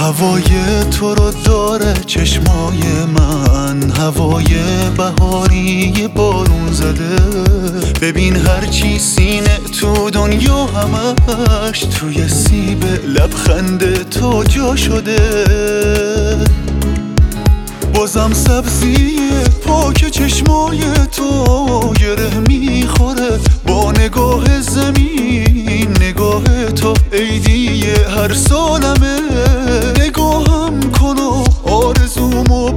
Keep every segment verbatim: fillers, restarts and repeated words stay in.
هوای تو رو داره چشمای من، هوای بهاری بارون زده. ببین هرچی سینه تو دنیا همش توی سیب لبخند تو جا شده. بازم سبزی پاک چشمای تو گره میخوره با نگاه زمین، نگاه تو عیدی هر سالمه. نگاهم کن و آرزومو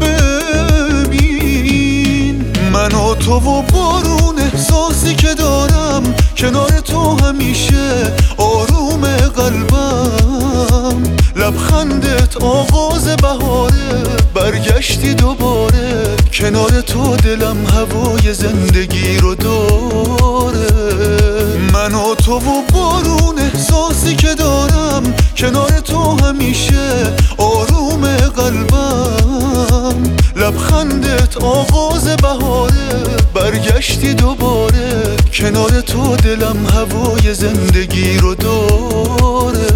ببین، من و تو و بارون احساسی که دارم کنار تو همیشه آروم قلبم. لبخندت آغاز بهاره، برگشتی دوباره کنار تو دلم هوای زندگی رو داره. من و تو و بارون احساسی که دارم کنار تو همیشه آروم قلبم. لبخندت آغاز بهاره، برگشتی دوباره کنار تو دلم هوای زندگی رو داره.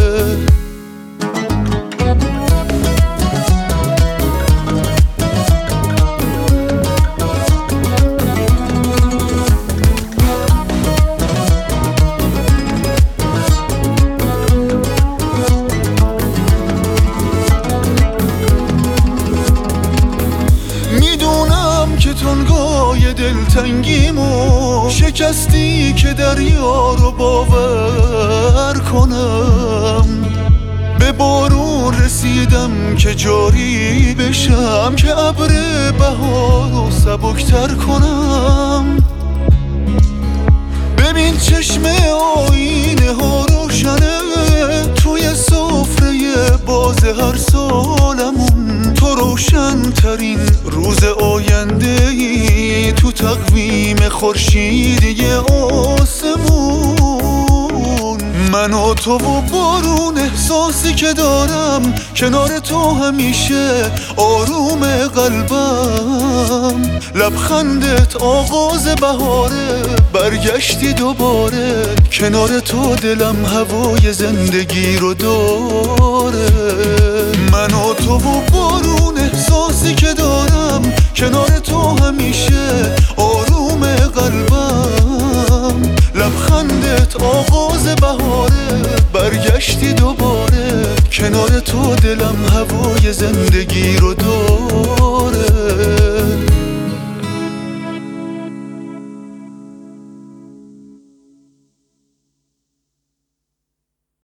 تنگای دلتنگیمو شکستی که دریا رو باور کنم. به بارون رسیدم که جاری بشم، که ابر بهار رو سبکتر کنم. ببین چشم آینه ها روشنه توی سفره باز هر سالمون. تو روشن ترین روز آینده ای تو تقویم خورشیدی آسمون. من و تو و بارون احساسی که دارم کنار تو همیشه آروم قلبم. لبخندت آغاز بهاره، برگشتی دوباره کنار تو دلم هوای زندگی رو داره. من و تو و بارون احساسی که دارم کنار تو همیشه آروم قلبم. لبخندت آغاز بهاره، برگشتی دوباره کنار تو دلم هوای زندگی رو داره.